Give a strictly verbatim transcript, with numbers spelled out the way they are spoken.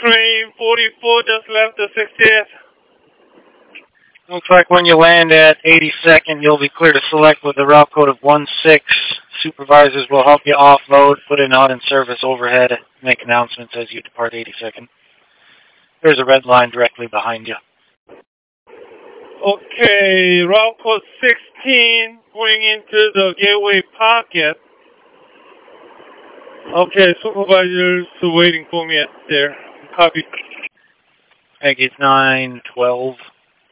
train forty-four just left the sixtieth. Looks like when you land at eighty-second, you'll be clear to select with the route code of one six. Supervisors will help you offload, put in out in service overhead, make announcements as you depart eighty-second. There's a red line directly behind you. Okay, route code sixteen, going into the gateway pocket. Okay, supervisors waiting for me at there. Copy. Peggy's nine twelve.